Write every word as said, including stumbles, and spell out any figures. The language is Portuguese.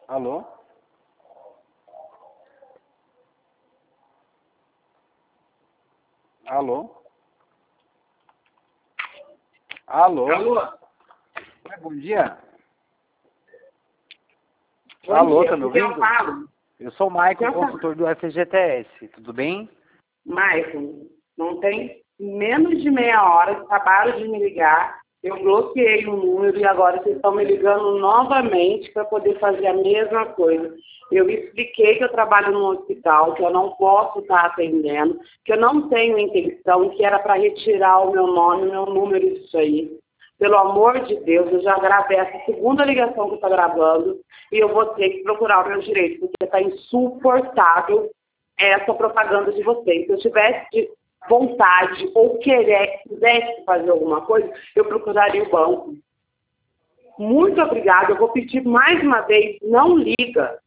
Alô? Alô? Alô? Alô? É, bom dia. Bom Alô, dia, tá me com quem eu ouvindo? falo? Eu sou o Maicon, Eu falo. consultor do F G T S. Tudo bem? Maicon, não tem menos de meia hora que acabaram de me ligar. Eu bloqueei o número e agora vocês estão me ligando novamente para poder fazer a mesma coisa. Eu expliquei que eu trabalho num hospital, que eu não posso estar atendendo, que eu não tenho intenção, que era para retirar o meu nome, o meu número disso aí. Pelo amor de Deus, eu já gravei essa segunda ligação que eu estou gravando e eu vou ter que procurar o meu direito, porque está insuportável essa propaganda de vocês. Se eu tivesse de vontade ou querer, quisesse fazer alguma coisa, eu procuraria o banco. Muito obrigada. Eu vou pedir mais uma vez, não liga.